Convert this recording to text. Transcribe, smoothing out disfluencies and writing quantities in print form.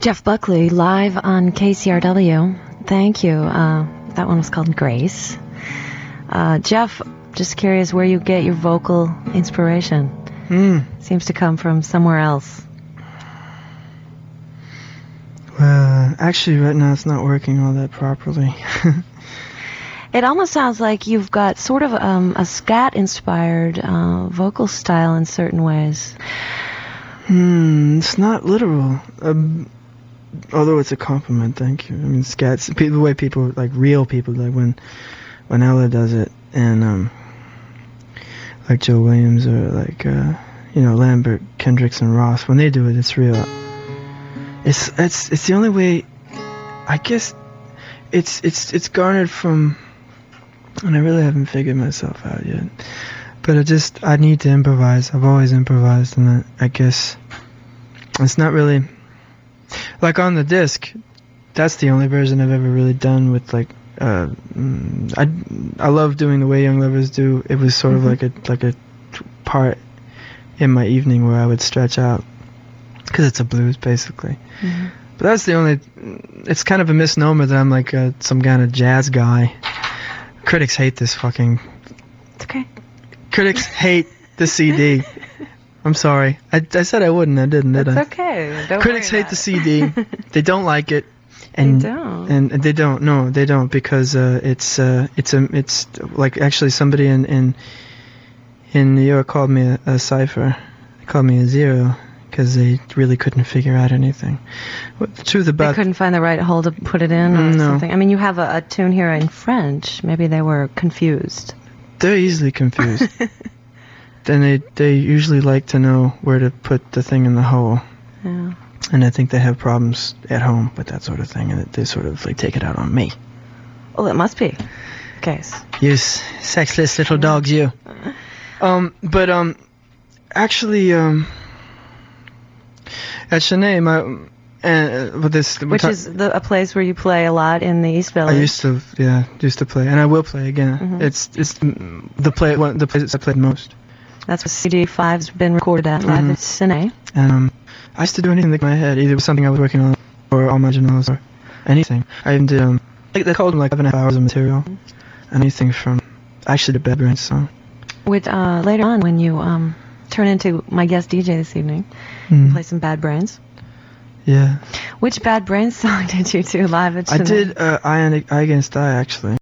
Jeff Buckley, live on KCRW. Thank you. That one was called Grace. Jeff, just curious where you get your vocal inspiration. Seems to come from somewhere else. Well, actually, right now it's not working all that properly. It almost sounds like you've got sort of a scat-inspired vocal style in certain ways. It's not literal. Although it's a compliment, thank you. I mean, scats, the way people, like real people, like when Ella does it, and like Joe Williams or like Lambert, Kendricks, and Ross, when they do it, it's real. It's the only way. I guess it's garnered from, and I really haven't figured myself out yet. But I need to improvise. I've always improvised, and I guess it's not really like on the disc. That's the only version I've ever really done with like. I love doing the way Young Lovers do. It was sort of like a part in my evening where I would stretch out because it's a blues basically. But that's the only. It's kind of a misnomer that I'm like some kind of jazz guy. Critics hate this fucking. It's okay. Critics hate the CD. I'm sorry. I said I wouldn't. I didn't, did I? It's okay. Don't Critics hate the CD. They don't like it. And they don't. And they don't. No, they don't, because it's like actually somebody in New York called me a cipher. They called me a zero because they really couldn't figure out anything. What the truth about they couldn't find the right hole to put it in or something. I mean, you have a tune here in French. Maybe they were confused. They're easily confused. Then they usually like to know where to put the thing in the hole. Yeah. And I think they have problems at home with that sort of thing, and they sort of like take it out on me. Well, it must be the case. You sexless little dogs, you. Actually, at Chenet, which is a place where you play a lot in the East Village. I used to play, and I will play again. It's the place I played most. That's what CD5's been recorded at live at Chenet. I used to do anything like my head, either it was something I was working on, or all my journals, or anything. I even did they called them like 7.5 hours of material, anything from actually the Bad Brains song. With later on, when you turn into my guest DJ this evening, you play some Bad Brains. Yeah. Which Bad Brains song did you do live at Chenet? I did Eye Against Eye, actually.